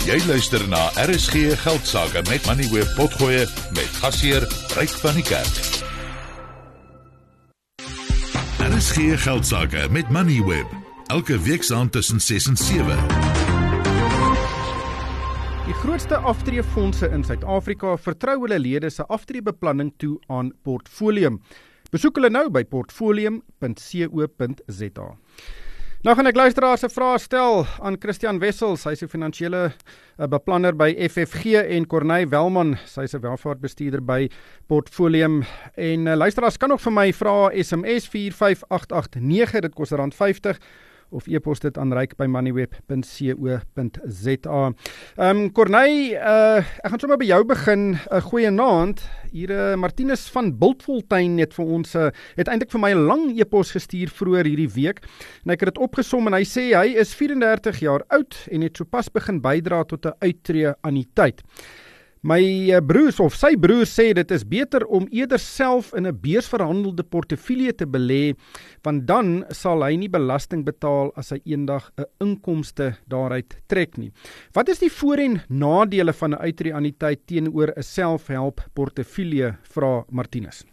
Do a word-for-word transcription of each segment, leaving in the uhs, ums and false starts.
Jy luister na R S G Geldsaake met Moneyweb Potgoe met gasheer Ryk van die Kerk. R S G Geldsaake met Moneyweb. Elke week saam tussen ses en sewe. Die grootste aftreefondse in Suid-Afrika vertrou hulle lede se aftreebeplanning toe aan Portfolium. Besoek hulle nou by portfolium punt co punt za. Nou gaan ek luisteraars se vrae stel aan Christian Wessels, hy is 'n finansiële beplanner by F F G, en Corneille Welman, sy is 'n welvaartbestuurder by Portfolium. En uh, luisteraars kan ook vir my vra S M S vier vyf agt agt nege, dit kos rand vyftig, of e-pos dit aan ryk by moneyweb punt co punt za. Um, Corneille, uh, ek gaan sommer by jou begin. 'n uh, Goeie naand. Hier uh, Martinus van Bultfontein het vir ons uh, het eintlik vir my 'n lang e-pos gestuur vroeër hierdie week. En ek het dit opgesom en hy sê hy is vyf en dertig jaar oud en het sopas begin bydra tot 'n uittreë anniteit. My broers of sy broer sê dit is beter om eerder self in 'n beursverhandelde portefeulje te belê, want dan sal hy nie belasting betaal as hy eendag 'n inkomste daaruit trek nie. Wat is die voor- en nadele van 'n uittreë-anniteit teenoor 'n selfhelp portefeulje, vra Martinus?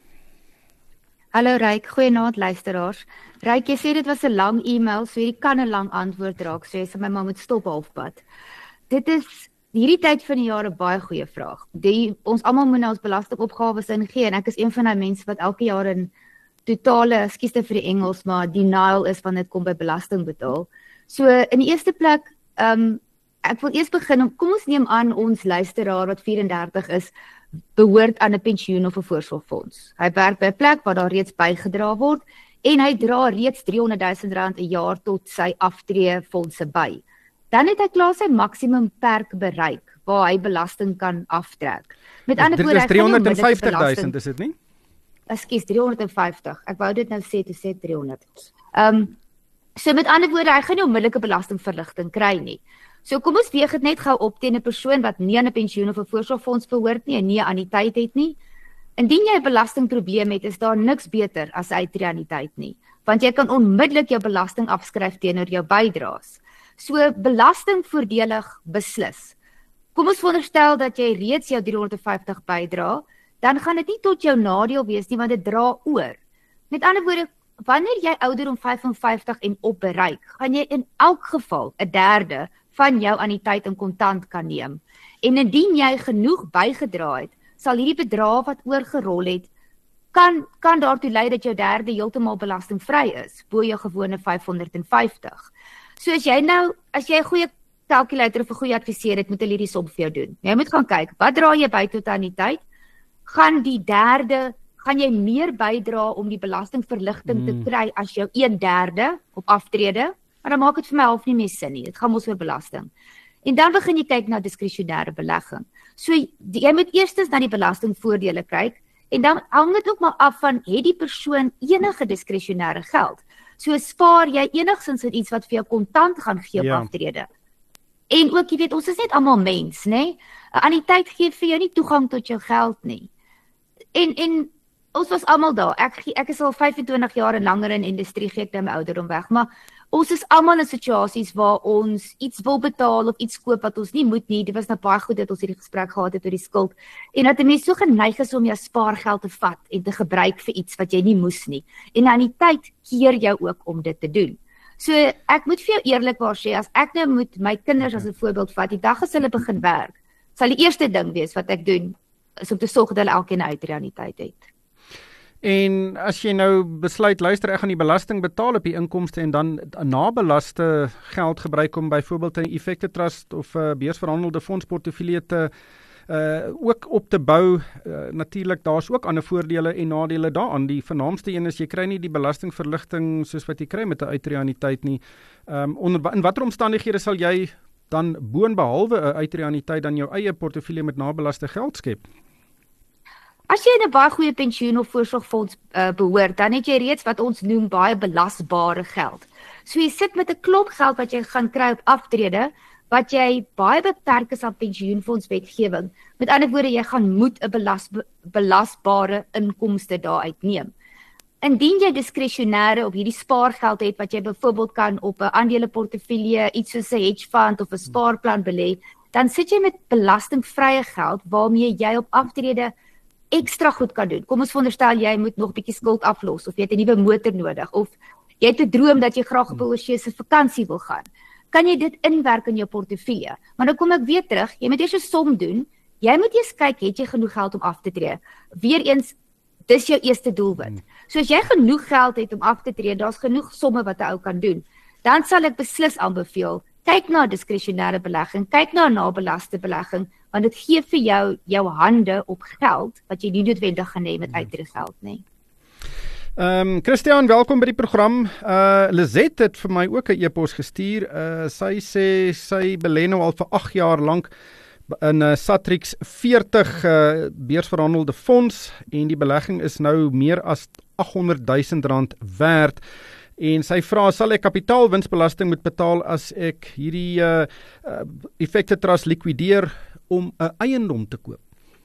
Hallo Ryk, goeienaand luisteraars. Ryk, jy sê dit was 'n lang e-mail, so hierdie kan 'n lang antwoord raak, so jy sê my ma moet stop halfpad. Dit is hierdie tyd van die jaar 'n baie goeie vraag. Die, ons almal moet nou ons belastingopgawes ingee, en ek is een van die mense wat elke jaar in totale, ekskuus vir die Engels, maar denial is wanneer dit kom by belasting betaal. So in die eerste plek, um, ek wil eers begin, kom ons neem aan ons luisteraar wat vyf en dertig is, behoort aan 'n pensioen of 'n voorsorgfonds. Hy werk by 'n plek waar daar reeds bygedra word, en hy dra reeds driehonderd duisend rand 'n jaar tot sy aftreefondse by. Dan het hy klaar sy maksimum perk bereik, waar hy belasting kan aftrek. Met ander woorde, dit is driehonderd en vyftig duisend, is dit nie? Ekskuus, driehonderd en vyftig. Ek wou dit nou sê, toe sê driehonderd. Um, so met ander woorde, hy gaan nie onmiddellike belastingverligting kry nie. So kom ons weeg dit net gou op teen 'n persoon wat nie aan 'n pensioen of 'n voorsorgfonds behoort nie, en nie 'n anniteit het nie. Indien jy 'n belastingprobleem het, is daar niks beter as 'n uittreë-anniteit nie, want jy kan onmiddellik jou belasting afskryf teenoor jou bydraes. So belastingvoordelig beslis. Kom ons veronderstel dat jy reeds jou driehonderd en vyftig bydra, dan gaan dit nie tot jou nadeel wees nie, want dit dra oor. Met ander woorde, wanneer jy ouderdom vyf en vyftig en op bereik, gaan jy in elk geval 'n derde van jou anniteit in kontant kan neem. En indien jy genoeg bygedra het, sal hierdie bedrag wat oorgerol het, kan, kan daartoe lei dat jou derde heeltemal belastingvry is, bo jou gewone vyfhonderd en vyftig. So as jy nou, as jy 'n goeie kalkulator of 'n goeie adviseur het, moet hulle hierdie som vir jou doen. Jy moet gaan kyk, wat dra jy by tot anniteit? Gaan die derde, gaan jy meer bydra om die belastingverligting mm. te kry as jou een derde op aftrede? Maar dan maak dit vir my half nie meer sin nie. Dit gaan mos oor belasting. En dan begin jy kyk na diskresionêre belegging. So jy moet eerstens na die belastingvoordele kyk, en dan hang dit ook maar af van, het die persoon enige diskresionêre geld? So spaar jy enigstens in iets wat vir jou kontant gaan gee op ja. aftrede. En ook, jy weet, ons is net almal mens, né? 'n Anniteit gee vir jou nie toegang tot jou geld nie. En en ons was almal daar. Ek ek is al vyf en twintig jaar en langer in industrie, gee ek nou my ouderdom weg, maar ons is almal in situasies waar ons iets wil betaal of iets koop wat ons nie moet nie. Dit was nou baie goed dat ons hierdie gesprek gehad het oor die skuld. En dat 'n mens so geneig is om jou spaargeld te vat en te gebruik vir iets wat jy nie moes nie. En aan die tyd keer jou ook om dit te doen. So ek moet vir jou eerlikwaar sê, as ek nou moet my kinders as 'n voorbeeld vat, die dag as hulle begin werk, sal die eerste ding wees wat ek doen, is om te sorg dat hulle elkeen 'n uitreë-anniteit het. En as jy nou besluit, luister, ek gaan die belasting betaal op die inkomste en dan nabelaste geld gebruik om byvoorbeeld 'n effekte trust of 'n beursverhandelde fondsportefeulje te uh, ook op te bou, uh, natuurlik, daar's ook ander voordele en nadele daaraan. Die vernaamste een is, jy kry nie die belastingverligting soos wat jy kry met 'n uitreë-anniteit nie. Um, onder, in watter omstandighede sal jy dan boonbehalwe 'n uitreë-anniteit dan jou eie portefeulje met nabelaste geld skep? As jy in 'n baie goeie pensioen of voorsorgfonds uh, behoort, dan het jy reeds wat ons noem baie belasbare geld. So jy sit met 'n klomp geld wat jy gaan kry op aftrede, wat jy baie beperk is aan pensioenfondswetgewing. Met ander woorde, jy gaan moet 'n belas, belasbare inkomste daaruit neem. Indien jy diskresionêre op hierdie spaargeld het, wat jy byvoorbeeld kan op 'n aandeleportefeulje, iets soos 'n hedge fund of 'n spaarplan belê, dan sit jy met belastingvrye geld waarmee jy op aftrede ekstra goed kan doen. Kom ons veronderstel jy moet nog 'n bietjie skuld aflos of jy het 'n nuwe motor nodig of jy het 'n droom dat jy graag op 'n oorseese vakansie wil gaan. Kan jy dit inwerk in jou portefeulje? Maar dan kom ek weer terug, jy moet eers 'n som doen. Jy moet eers kyk, het jy genoeg geld om af te tree? Weereens, dis jou eerste doelwit. So as jy genoeg geld het om af te tree, daar's genoeg somme wat 'n ou kan doen. Dan sal ek beslis aanbeveel, kyk na diskresionêre belegging, kyk na 'n nabelaste belegging, want dit gee vir jou jou hande op geld wat jy nie noodwendig gaan hê met uitreggeld nie. Ehm um, Christian, welkom by die program. Uh Lizet het vir my ook 'n e-pos gestuur. Uh sy sê sy belê nou al vir agt jaar lank in 'n uh, Satrix veertig uh, beursverhandelde fonds en die belegging is nou meer as aghonderd duisend rand werd. En sy vra, sal ek kapitaalwinsbelasting moet betaal as ek hierdie uh, uh, effekte trust likwideer om 'n uh, eiendom te koop?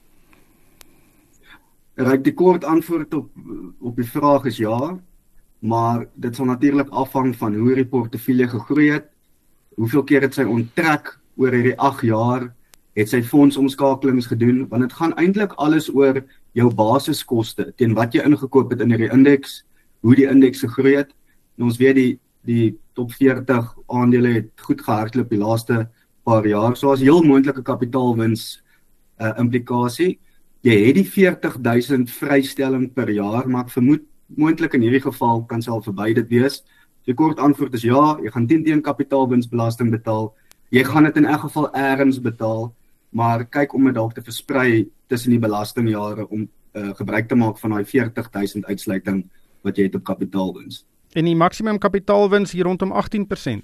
Ryk die kort antwoord op, op die vraag is ja, maar dit sal natuurlik afhang van hoe die portefeulje gegroei het, hoeveel keer het sy onttrek oor hierdie agt jaar, het sy fondsomskakelings gedoen, want dit gaan eintlik alles oor jou basiskoste, teen wat jy ingekoop het in hierdie indeks, hoe die indeks gegroei het. En ons weet die, die top veertig aandele het goed gehardloop die laaste paar jaar, so as heel moontlike kapitaalwins uh, implikasie. Jy het die veertig duisend vrystelling per jaar, maar ek vermoed moontlik in hierdie geval kan sal verby dit wees. Die kort antwoord is ja, jy gaan teen teen kapitaalwinsbelasting betaal. Jy gaan dit in elk geval ergens betaal, maar kyk om dit dalk te versprei tussen die belastingjare om uh, gebruik te maak van daai veertig duisend uitsluiting wat jy het op kapitaalwins. En die maksimum kapitaalwins hier rondom agttien persent.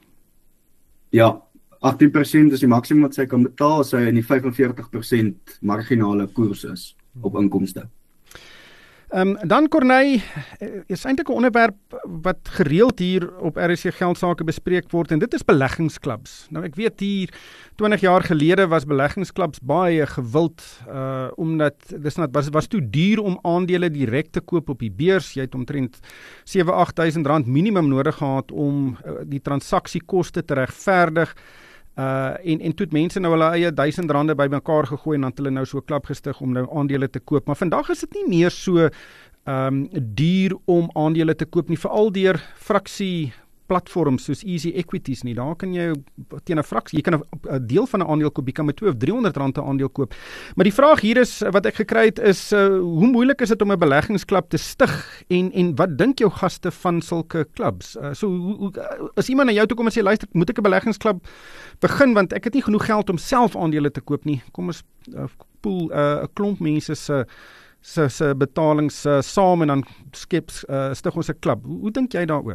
Ja, agttien persent is die maksimum wat sy kan betaal as sy in die vyf en veertig persent marginale koers is op inkomste. Um, dan Corneille, is eintlik 'n onderwerp wat gereeld hier op R S C Geldsaake bespreek word en dit is beleggingsklubs. Nou ek weet hier twintig jaar gelede was beleggingsklubs baie gewild uh, omdat dis net was was toe duur om aandele direk te koop op die beurs. Jy het omtrent sewe agt duisend rand minimum nodig gehad om uh, die transaksiekoste te regverdig. Uh, en, en toe het mense nou hulle eie duisend rande by mekaar gegooi en dan het hulle nou so 'n klub gestig om nou aandele te koop. Maar vandag is dit nie meer so um, duur om aandele te koop nie, veral deur fraksie platforms soos Easy Equities nie. Daar kan jy teen 'n fraksie, jy kan 'n deel van 'n aandeel koop, jy kan met twee of driehonderd rand 'n aandeel koop. Maar die vraag hier is wat ek gekry het is uh, hoe moeilik is dit om 'n beleggingsklub te stig en en wat dink jou gaste van sulke klubs? Uh, so hoe, hoe as iemand na jou toe kom en sê luister, moet ek 'n beleggingsklub begin want ek het nie genoeg geld om self aandele te koop nie. Kom ons uh, pool 'n uh, klomp mense se se se betalings uh, saam en dan skep uh, stig ons 'n klub. Hoe, hoe dink jy daaroor?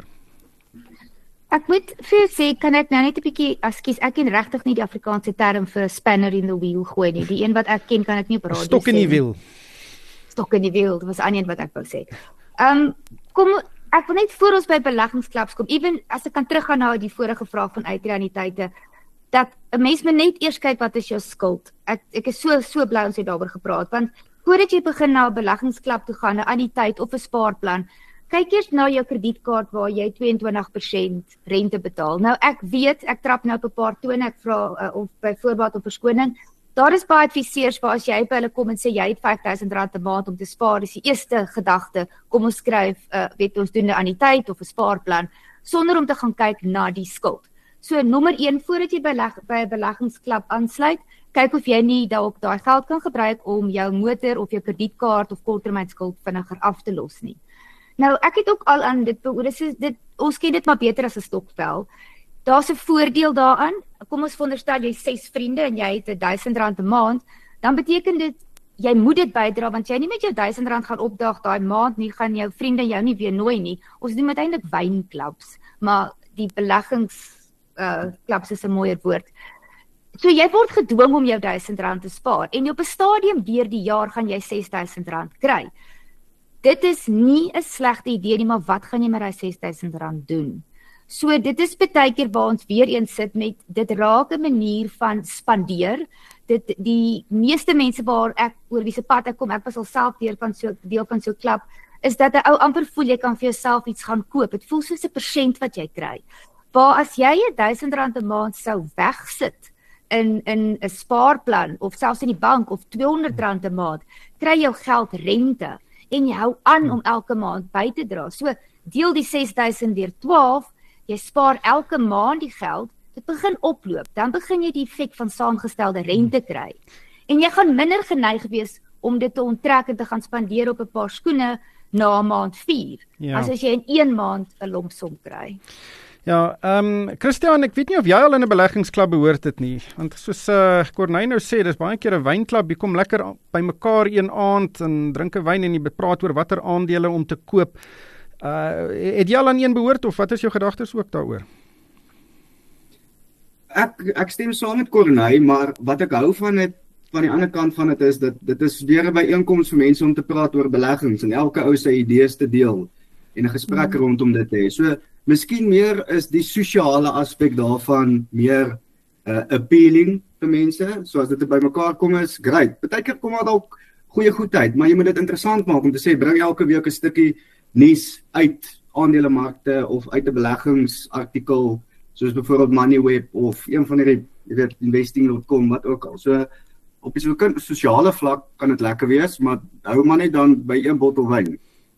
Ek moet vir jou sê, kan ek nou net 'n bietjie, ekskuus, ek ken regtig nie die Afrikaanse term vir spanner in the wheel gooi nie. Die een wat ek ken kan ek nie op radio sê. Stok in die wiel. Stok in die wiel, dit was 'n ander een wat ek wou sê. Ehm um, kom ek wil net voor ons by beleggingsklubs kom, ewen as ek kan teruggaan na die vorige vraag van uitreaniteite, dat 'n mens moet net eers kyk wat is jou skuld. Ek ek is so so bly ons het daaroor gepraat, want voordat jy begin na 'n beleggingsklub toe gaan, 'n anniteit of 'n spaarplan, kyk eers na jou kredietkaart waar jy twee en twintig persent rente betaal. Nou ek weet, ek trap nou op 'n paar tone, ek vra uh, of byvoorbeeld op verskoning. Daar is baie adviseurs waar as jy by hulle kom en sê jy het vyf duisend rand 'n maand om te spaar, dis die eerste gedagte, kom ons skryf, uh, weet ons doen 'n anniteit of 'n spaarplan sonder om te gaan kyk na die skuld. So nommer een, voordat jy by 'n beleggingsklub aansluit, kyk of jy nie dalk daai geld kan gebruik om jou motor of jou kredietkaart of korttermynskuld vinniger af te los nie. Nou, ek het ook al aan dit beoordeel, dit ons ken dit maar beter as 'n stokvel. Daar's 'n voordeel daaraan. Kom ons veronderstel jy ses vriende en jy het duisend rand 'n maand, dan beteken dit jy moet dit bydra want jy nie met jou duisend rand gaan opdag daai maand nie, gaan jou vriende jou nie weer nooi nie. Ons doen uiteindelik wynklubs, maar die beleggings uh klubs is 'n mooier woord. So jy word gedwing om jou duisend rand te spaar en op 'n stadium deur die jaar gaan jy ses duisend rand kry. Dit is nie 'n slegte idee nie, maar wat gaan jy met daai ses duisend rand doen? So dit is baie keer waar ons weer eens sit met, dit raak 'n manier van spandeer. Dit die meeste mense waar ek oor wie se pad ek kom, ek was al self deel van so deel van so 'n klub, is dat 'n ou amper voel jy kan vir jouself iets gaan koop. Dit voel soos 'n persent wat jy kry. Waar as jy duisend rand 'n maand sou wegsit in in 'n spaarplan of selfs in die bank of tweehonderd rand 'n maand, kry jou geld rente en jy hou aan om elke maand by te dra. So deel die ses duisend deur twaalf, jy spaar elke maand die geld, dit begin oploop, dan begin jy die effek van saamgestelde rente kry. En jy gaan minder geneig wees om dit te onttrek en te gaan spandeer op 'n paar skoene na maand vier, Ja. as as jy in een maand 'n lompsom kry. Ja, ehm um, Christian, ek weet nie of jy al in 'n beleggingsklub behoort het nie, want soos uh, Corneille nou sê, dis baie keer 'n wynklub, jy kom lekker by mekaar een aand en drink 'n wyn en jy bepraat oor watter aandele om te koop. Uh, het jy al aan een behoort of wat is jou gedagtes ook daaroor? Ek ek stem saam met Corneille, maar wat ek hou van dit van die ander kant van dit is dat dit is weer 'n byeenkoms vir mense om te praat oor beleggings en elke ou sy idees te deel en 'n gesprek mm. rondom dit te hê. So miskien meer is die sosiale aspek daarvan meer uh, appealing vir mense, so as dit by mekaar kom is, great. Partykeer kom daar dalk goeie goedheid, maar jy moet dit interessant maak om te sê bring elke week 'n stukkie nuus uit aandelemarkte of uit 'n beleggingsartikel soos byvoorbeeld Moneyweb of een van hierdie, jy weet, investing dot com, wat ook al. So op die sosiale vlak kan dit lekker wees, maar hou maar net dan by een bottel wyn.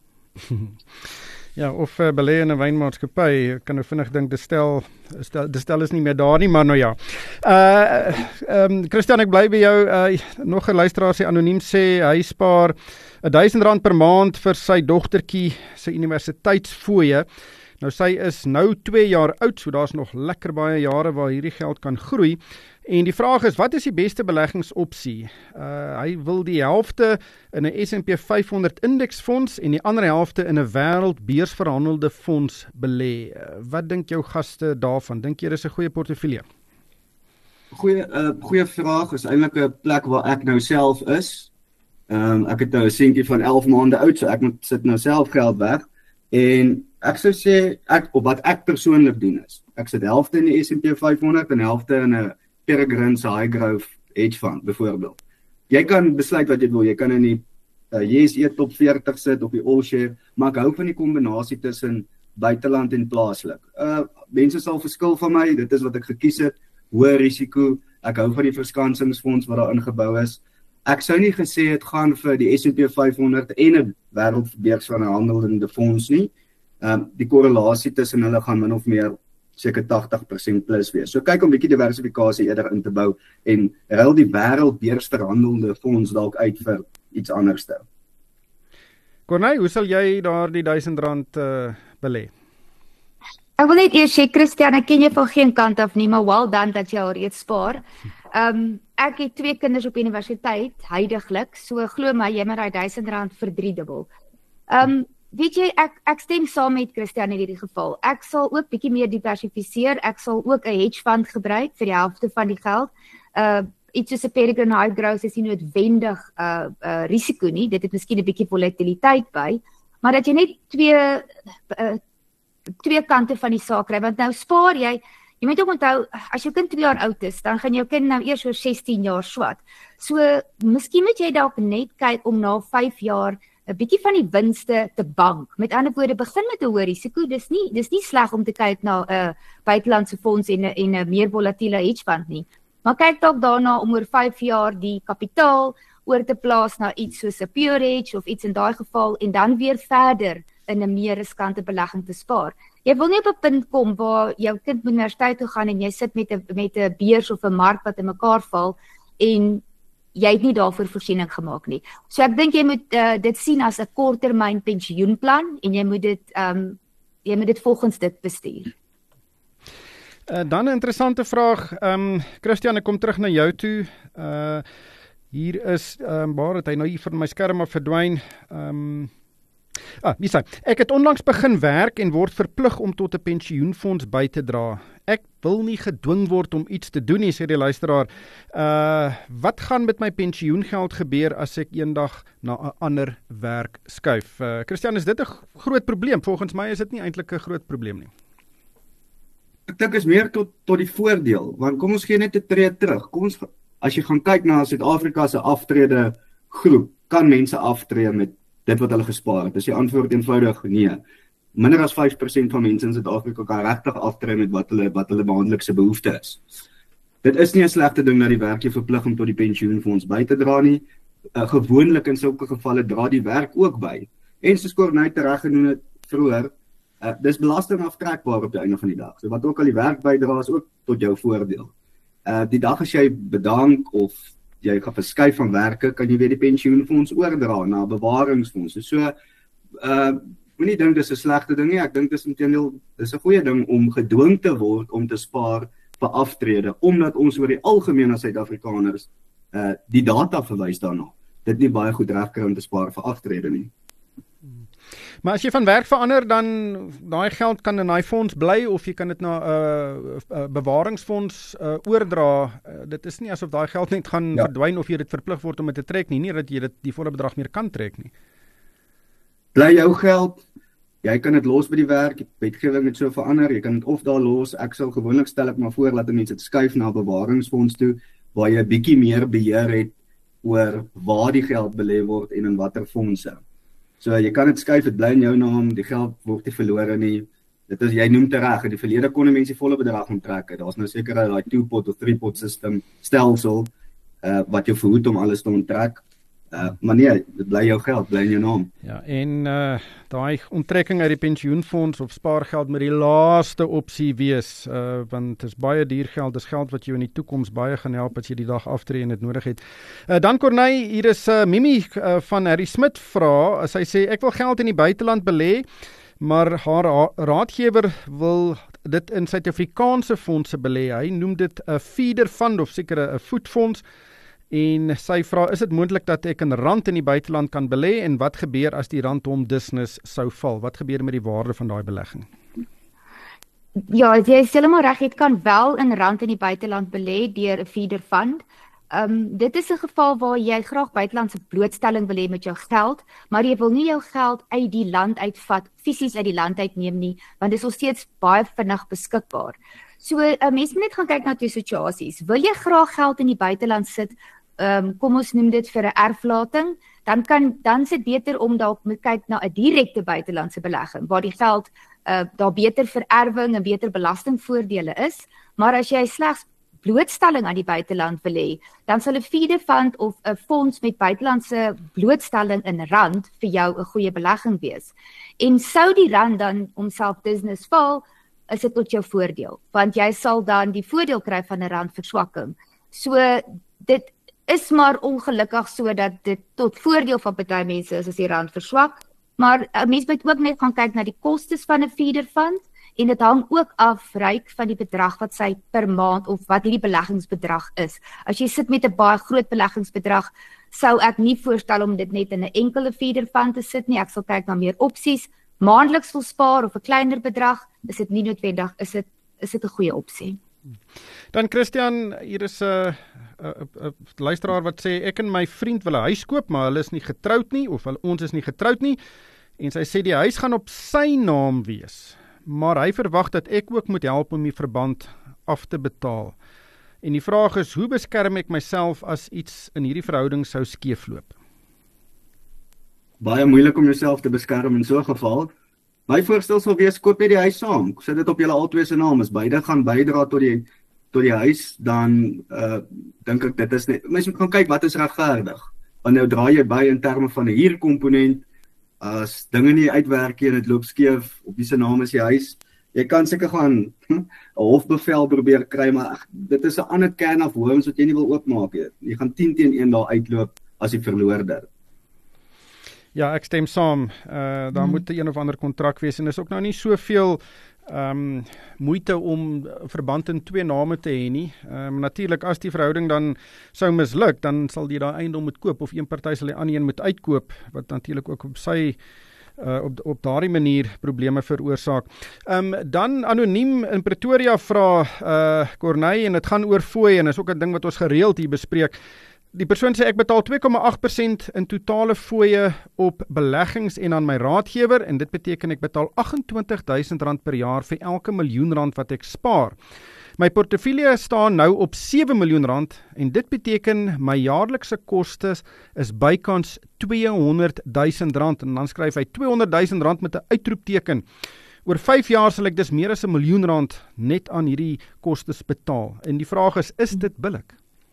Ja, of uh, belê in 'n wynmaatskappy, ek kan nou vinnig dink Distel, Distel, Distel is nie meer daar nie, maar nou ja. Uh ehm um, Christian, ek bly by jou. Uh, nog 'n luisteraar sê anoniem sê hy spaar duisend rand per maand vir sy dogtertjie se universiteitsfooie. Nou sy is nou twee jaar oud, so daar's nog lekker baie jare waar hierdie geld kan groei. En die vraag is, wat is die beste beleggingsopsie? Uh, hy wil die helfte in 'n S en P vyf honderd indeksfonds en die ander helfte in 'n wêreldbeursverhandelde fonds belê. Uh, wat dink jou gaste daarvan? Dink jy dis 'n goeie portefeulje? Goeie uh, goeie vraag, is eintlik 'n plek waar ek nou self is. Um, ek het nou 'n seentjie van elf maande oud, so ek moet sit nou self geld weg. En ek sou sê, ek, op wat ek persoonlik doen is, ek sit helfte in die S en P vyf honderd en helfte in 'n Peregrine se high growth hedge fund, byvoorbeeld. Jy kan besluit wat jy wil, jy kan in die uh, J S E top veertig sit, op die all share, maar ek hou van die kombinasie tussen buiteland en plaaslik. Uh, mense sal verskil van my, dit is wat ek gekies het, hoë risiko, ek hou van die verskansingsfonds wat daar ingebou is. Ek sou nie gesê het gaan vir die S en P vyf honderd en 'n wêreldbeursverhandelende fonds nie. Um, die korrelasie tussen hulle gaan min of meer seker tagtig persent plus wees. So kyk om 'n bietjie diversifikasie eerder in te bou en ruil die wêreldbeursverhandelde fonds dalk uit vir iets anderste. Corneille, hoe sal jy daardie duisend rand uh, belê? Ek wil net eers sê, Christian, ek ken jou van geen kant af nie, maar well done dat jy al reeds spaar. Um, ek het twee kinders op universiteit, huidiglik, so glo my, jy moet daai duisend rand verdriedubbel. Um, weet jy, ek, ek stem saam met Christian in hierdie geval. Ek sal ook bietjie meer diversifiseer, ek sal ook 'n hedge fund gebruik vir die helfte van die geld. Uh, iets soos 'n Peregrine High Growth is nie noodwendig uh, uh, risiko nie, dit het miskien 'n bietjie volatiliteit by, maar dat jy net twee... Uh, twee kante van die saak kry, want nou spaar jy, jy moet ook onthou, as jou kind twee jaar oud is, dan gaan jou kind nou eers oor sestien jaar swat. So, miskien moet jy dalk net kyk om na vyf jaar 'n bietjie van die winste te bank. Met ander woorde, begin met 'n hoë risiko. Dis nie dis nie sleg om te kyk na 'n uh, buitelandse fonds en 'n en 'n meer volatiele hedge fund nie. Maar kyk dalk daarna om oor vyf jaar die kapitaal oor te plaas na iets soos 'n pure hedge of iets in daai geval en dan weer verder in 'n meer riskante belegging te spaar. Jy wil nie op 'n punt kom waar jou kind moet universiteit toe gaan en jy sit met 'n met 'n beurs of 'n mark wat in mekaar val en jy het nie daarvoor voorsiening gemaak nie. So ek dink jy moet uh, dit sien as 'n korttermyn pensioenplan en jy moet dit um, jy moet dit volgens dit bestuur. Uh, dan 'n interessante vraag, um, Christian, ek kom terug na jou toe. Uh, hier is, um, waar het hy nou hier van my skerm af verdwyn? Um, Ah, wie sê, ek het onlangs begin werk en word verplig om tot 'n pensioenfonds by te dra. Ek wil nie gedwing word om iets te doen nie, sê die luisteraar. Uh, wat gaan met my pensioengeld gebeur as ek eendag na 'n ander werk skuif? Uh, Christian, is dit 'n groot probleem? Volgens my is dit nie eintlik 'n groot probleem nie. Ek dink is meer tot tot die voordeel, want kom ons gee net 'n tree terug. Kom ons, as jy gaan kyk na Suid-Afrika se aftrede groep, kan mense aftree met dit wat hulle gespaar het. Dis die antwoord eenvoudig nee. Minder as vyf persent van mense in Suid-Afrika kan regtig aftree met wat hulle wat hulle maandelikse behoefte is. dit is nie 'n slegte ding dat die werkgewer verplig om tot die pensioenfonds by te dra nie. Uh, gewoonlik in sulke gevalle dra die werk ook by. En soos Corneille tereg genoem het vroeër, uh, dis belasting aftrekbaar op die einde van die dag. So wat ook al die werk bydra is ook tot jou voordeel. Uh, die dag as jy bedank of jy gaan verskuif van werke, kan jy weer die pensioenfonds oordra na bewaringsfonds. So, uh, moenie dink dis 'n slegte ding nie. Ek dink dis intendeel dis 'n goeie ding om gedwing te word om te spaar vir aftrede, omdat ons oor die algemeen as Suid-Afrikaners uh, die data verwys daarna. Dit nie baie goed reg kry om te spaar vir aftrede nie. Maar as jy van werk verander, dan daai geld kan in daai fonds bly of jy kan dit na 'n uh, uh, bewaringsfonds uh, oordra. Uh, dit is nie asof daai geld net gaan ja. verdwyn of jy dit verplig word om dit te trek nie, nie dat jy dit die volle bedrag meer kan trek nie. Bly jou geld, jy kan dit los by die werk, die wetgewing het so verander, jy kan dit of daar los. Ek sal gewoonlik stel ek maar voor dat mense dit skuif na 'n bewaringsfonds toe waar jy 'n bietjie meer beheer het oor waar die geld belê word en in watter fondse. So jy kan dit skuif, dit bly in jou naam, die geld word nie verlore nie. Dit is jy noem tereg, in die verlede kon mense die volle bedrag onttrek. Daar's nou seker daai two-pot of three-pot system stelsel uh, wat jou verhoed om alles te onttrek. Uh, maar nee, dit bly jou geld, bly in jou naam. Ja, en uh, daai onttrekking uit die pensioenfonds of spaargeld moet die laaste opsie wees, uh, want dit is baie duur geld, dis geld wat jou in die toekoms baie gaan help as jy die dag aftree en dit nodig het. Uh, dan Corneille, hier is uh, Mimi uh, van Harry Smit vra, as hy sê, ek wil geld in die buiteland belê, maar haar raadgewer wil dit in Suid-Afrikaanse fondse belê. Hy noem dit 'n feeder fund of seker 'n voetfonds. En sy vra, is dit moontlik dat ek 'n rand in die buiteland kan belê en wat gebeur as die rand hom dusnis sou val? Wat gebeur met die waarde van daai belegging? Ja, jy is heeltemal reg, jy kan wel in rand in die buiteland belê deur 'n feeder fund. Um, dit is 'n geval waar jy graag buitelandse blootstelling wil hê met jou geld, maar jy wil nie jou geld uit die land uitvat, fisies uit die land uitneem nie, want dit is nog steeds baie vinnig beskikbaar. So, uh, mense moet net gaan kyk na twee situasies. Wil jy graag geld in die buiteland sit, um, kom ons noem dit vir 'n erflating, dan kan dan is dit beter om dalk moet kyk na 'n direkte buitelandse belegging, waar die geld uh, daar beter vererwing en beter belastingvoordele is, maar as jy slegs blootstelling aan die buiteland wil hê, dan sal 'n feeder fund of 'n fonds met buitelandse blootstelling in rand vir jou 'n goeie belegging wees. En sou die rand dan homself business val, is dit tot jou voordeel, want jy sal dan die voordeel kry van 'n randverswakking. So dit is maar ongelukkig so dat dit tot voordeel van party mense is as die rand verswak, maar mense moet ook net gaan kyk na die kostes van 'n feeder fund, en dit hang ook af ryk van die bedrag wat sy per maand of wat hierdie beleggingsbedrag is. As jy sit met 'n baie groot beleggingsbedrag, sou ek nie voorstel om dit net in 'n enkele feeder fund te sit nie. Ek sal kyk na meer opsies. Maandeliks wil spaar of 'n kleiner bedrag, is dit nie noodwendig, is dit is dit 'n goeie opsie. Dan Christian, hier is 'n uh, uh, uh, uh, luisteraar wat sê, ek en my vriend wil 'n huis koop, maar hulle is nie getroud nie, of hulle, ons is nie getroud nie, en sy sê die huis gaan op sy naam wees, maar hy verwag dat ek ook moet help om die verband af te betaal. En die vraag is, hoe beskerm ek myself as iets in hierdie verhouding sou skeefloop? Baie moeilik om jouself te beskerm in so 'n geval. My voorstel sal wees, koop net die huis saam. Sit dit op julle albei se naam. As beide gaan bydra tot die tot die huis, dan uh dink ek dit is net, mense moet gaan kyk wat is regverdig. Want nou draai jy by in terme van 'n huurkomponent, as dinge nie uitwerk en dit loop skeef, op wie se naam is die huis? Jy kan seker gaan 'n hofbevel probeer kry, maar ach, dit is 'n ander can of worms wat jy nie wil oopmaak nie. Jy gaan tien teen een daar uitloop as die verloorder. Ja, ek stem saam. Uh, daar hmm. moet een of ander kontrak wees en is ook nou nie soveel um, moeite om verband in twee name te hê nie. Um, Natuurlik, as die verhouding dan sou misluk, dan sal jy daai eiendom moet koop of een party sal die ander een moet uitkoop, wat natuurlik ook op sy Uh, op, op daardie manier probleme veroorsaak. Um, dan anoniem in Pretoria vra uh, Corneille, en dit gaan oor fooie, en is ook 'n ding wat ons gereeld hier bespreek. Die persoon sê, ek betaal twee komma agt persent in totale fooie op beleggings en aan my raadgewer, en dit beteken ek betaal agt en twintig duisend rand per jaar vir elke miljoen rand wat ek spaar. My portefeulje staan nou op sewe miljoen rand, en dit beteken my jaarlikse kostes is bykans tweehonderd duisend rand, en dan skryf hy tweehonderd duisend rand met 'n uitroepteken. Oor vyf jaar sal ek dus meer as 'n miljoen rand net aan hierdie kostes betaal. En die vraag is, is dit billik?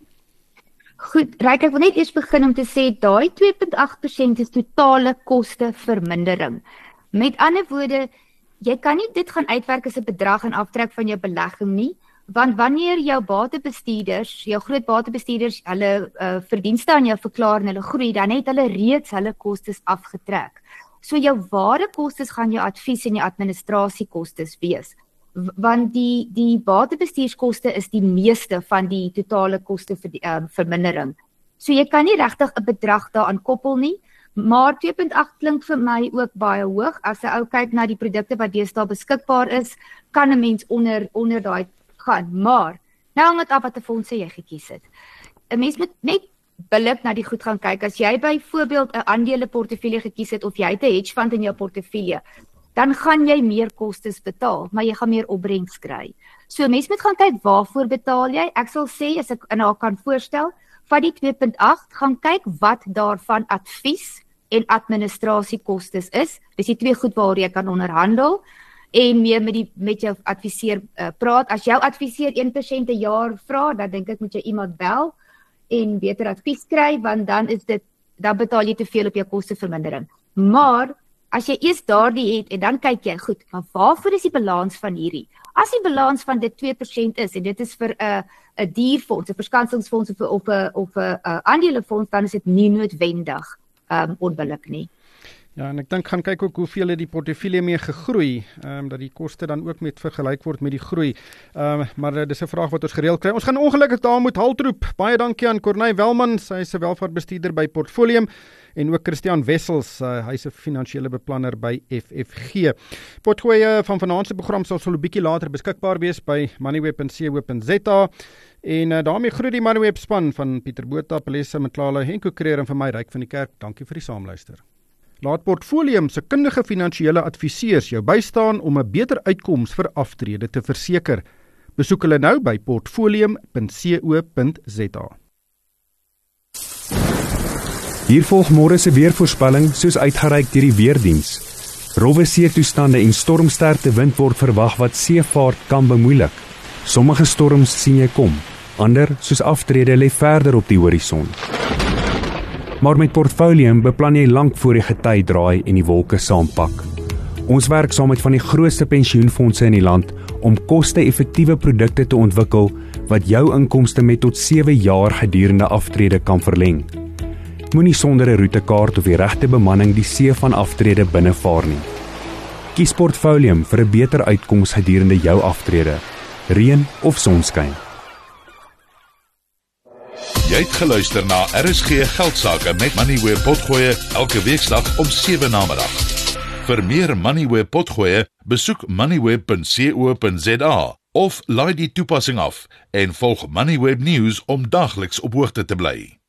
Goed, Ryk, ek wil net eers begin om te sê, daai twee punt agt persent is totale kostevermindering. Met ander woorde, jy kan nie dit gaan uitwerk as 'n bedrag en aftrek van jou belegging nie, want wanneer jou batebestuurders, jou groot batebestuurders, hulle uh, verdienste aan jou verklaar en hulle groei, dan het hulle reeds hulle kostes afgetrek. So jou ware kostes gaan jou advies en jou administrasiekostes wees. Want die die batebestuurskoste is die meeste van die totale koste vir die um, vermindering. So jy kan nie regtig 'n bedrag daaraan koppel nie, maar twee punt agt klink vir my ook baie hoog. As jy ou kyk na die produkte wat deesdae beskikbaar is, kan 'n mens onder onder daai gaan. Maar nou hang dit af watter fondse jy gekies het. 'n Mens moet net billik na die goed gaan kyk. As jy byvoorbeeld 'n aandeleportefeulje gekies het of jy het 'n hedge fund in jou portefeulje, dan gaan jy meer kostes betaal, maar jy gaan meer opbrengs kry. So mense moet gaan kyk waarvoor betaal jy. Ek sal sê, as ek nou kan voorstel, van die twee punt agt, gaan kyk wat daarvan advies en administrasiekostes is. Dis die twee goed waaroor jy kan onderhandel en meer met die met jou adviseur uh, praat. As jou adviseur een persent 'n jaar vra, dan dink ek moet jy iemand bel en beter advies kry, want dan is dit dan betaal jy te veel op jou kostevermindering. Maar as jy eers daardie het en dan kyk jy, goed, maar waarvoor is die balans van hierdie? As die balans van dit twee persent is en dit is vir 'n uh, 'n dierfonds, 'n verskansingsfonds of 'n of 'n of 'n uh, aandelefonds, dan is dit nie noodwendig um, onbillik nie. Ja, en ek dink gaan kyk ook hoeveel het die portefeulje mee gegroei, um, dat die koste dan ook met vergelyk word met die groei. Um, maar uh, dis 'n vraag wat ons gereeld kry. Ons gaan ongelukkig daar moet haltroep. Baie dankie aan Corneille Welman, sy is 'n welvaartbestuurder by Portfolium, en ook Christian Wessels, uh, hy is 'n finansiële beplanner by F F G. Potgoeie van vanaand se program sal so 'n bietjie later beskikbaar wees by moneyweb punt co punt za. En uh, daarmee groet die Moneyweb span van Pieter Botha, Pelessa Mtlala, Henko Creer en vir my Ryk van die Kerk. Dankie vir die saamluister. Laat Portfolium se kundige finansiële adviseurs jou bystaan om 'n beter uitkoms vir aftrede te verseker. Besoek hulle nou by portfolium punt co punt za. Hier volg môre se weervoorspelling soos uitgereik deur die weerdiens. Rowwe seetoestande en stormsterkte wind word verwag wat seevaart kan bemoeilik. Sommige storms sien jy kom, ander soos aftrede lê verder op die horison. Maar met Portfolium beplan jy lank voor die gety draai en die wolke saampak. Ons werk saam met van die grootste pensioenfondse in die land om koste-effektiewe produkte te ontwikkel wat jou inkomste met tot sewe jaar gedurende aftrede kan verleng. Moenie sonder 'n roetekaart of die regte bemanning die see van aftrede binnevaar nie. Kies Portfolium vir 'n beter uitkoms gedurende jou aftrede, reën of sonskyn. Jy het geluister na R S G Geldsaake met Moneyweb Potgoe elke weeksdag om sewe namiddag. Vir meer Moneyweb Potgoe, besoek moneyweb punt co punt za of laai die toepassing af en volg Moneyweb News om dagliks op hoogte te bly.